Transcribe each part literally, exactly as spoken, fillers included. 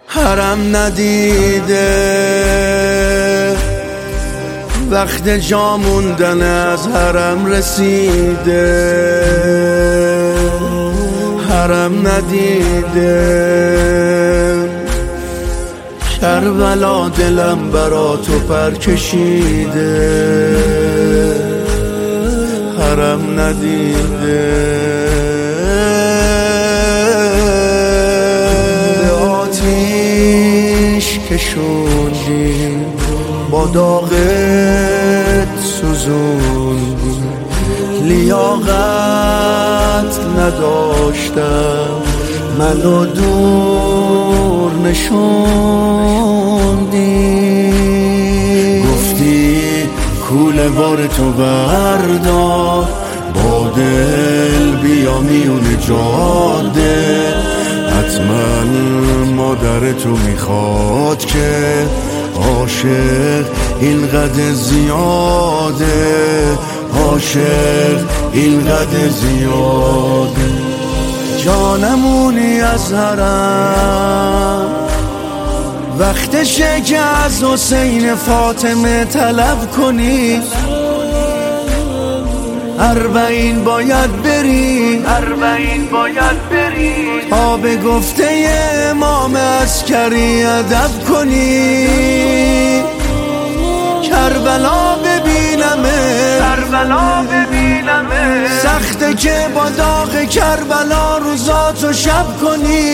حرم ندیده وقت جا موندن از حرم رسیده، حرم ندیده کربلا دلم برا تو پر کشیده، حرم ندیده به آتیش کشوندی با داغت سوزوندی، لیاقت نداشتم منو دور نشوندی، گفتی کوله بار تو بردار با دل بیا میون جاده، حتما مادر تو میخواد که عاشق اینقدر زیاده، عاشق اینقدر زیاده. جانمونی از حرم وقتشه که از حسین فاطمه طلب کنی، اربعین باید بری، اربعین باید بری تا به گفته امام عسکری ادب کنی، کربلا ببینمه، کربلا ببینمه، سخته که با داغ کربلا روزاتو شب کنی،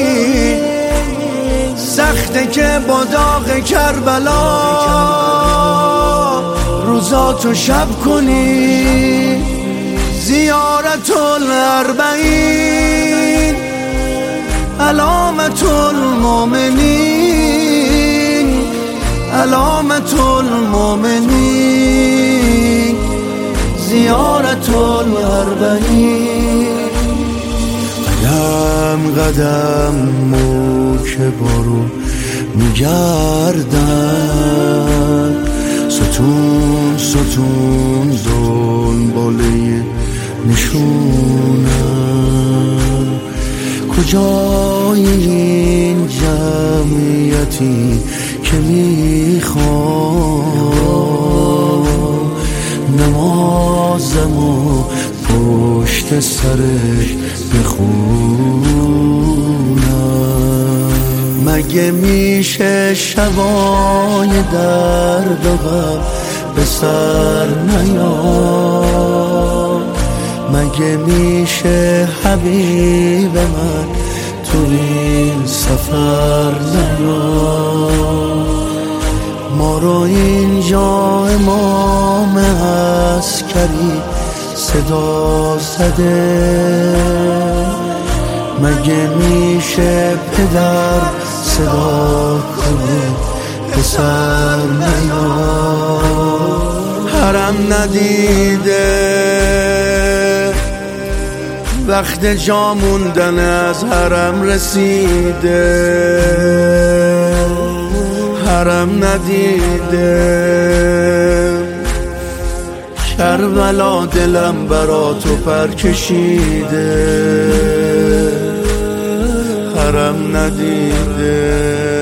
سخته که با داغ کربلا روزاتو شب کنی. زیارت الاربعین علامت المؤمنین، علامت المؤمنین زیارت الاربعین. قدم قدم مو که بارو میگردن، ستون ستون دنباله نشونم، کجای این جمعیتی که میخوام نمازم و پشت سرش بخونم، مگه میشه شبای درد و غم به سر نیاد، مگه میشه حبیب من تو این سفر نیاد، ما رو اینجا امام عسکری صدا زده، مگه میشه پدر صدا کنه پسر نیاد، حرم ندیده وقت جا موندن از حرم رسیده، حرم ندیده کربلا دلم برا تو پر کشیده، حرم ندیده